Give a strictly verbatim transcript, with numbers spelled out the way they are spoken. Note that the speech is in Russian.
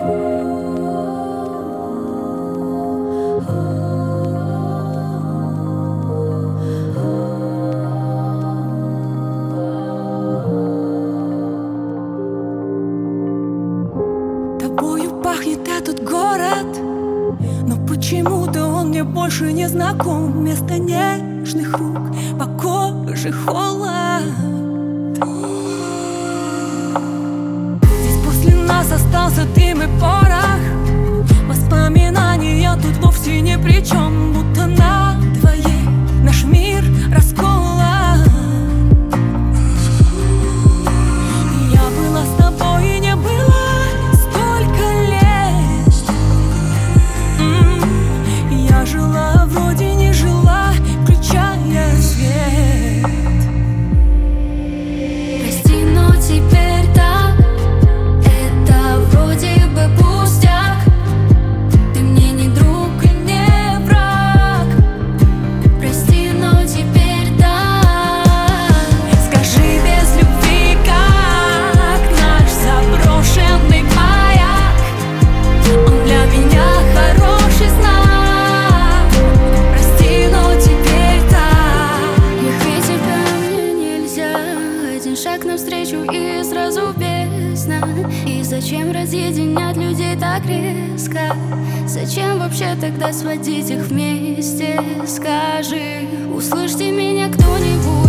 Тобою пахнет этот город, но почему-то он мне больше не знаком. Вместо нежных рук по коже холод. Здесь после нас остался дым и порох. Воспоминания тут вовсе ни при чем. Будто на двоих наш мир расколот. Я была с тобой и не было столько лет. М-м, я жила, вроде не жила, включая свет. Прости, но теперь так, это вроде бы пустяк. Ты мне не друг и не враг. Прости, но теперь так. Скажи, без любви как наш заброшенный маяк. Он для меня хороший знак. Прости, но теперь так. Ехать тебя мне нельзя. Один шаг навстречу и сразу бездна. И зачем разъединять людей так резко? Зачем вообще тогда сводить их вместе? Скажи, услышьте меня кто-нибудь.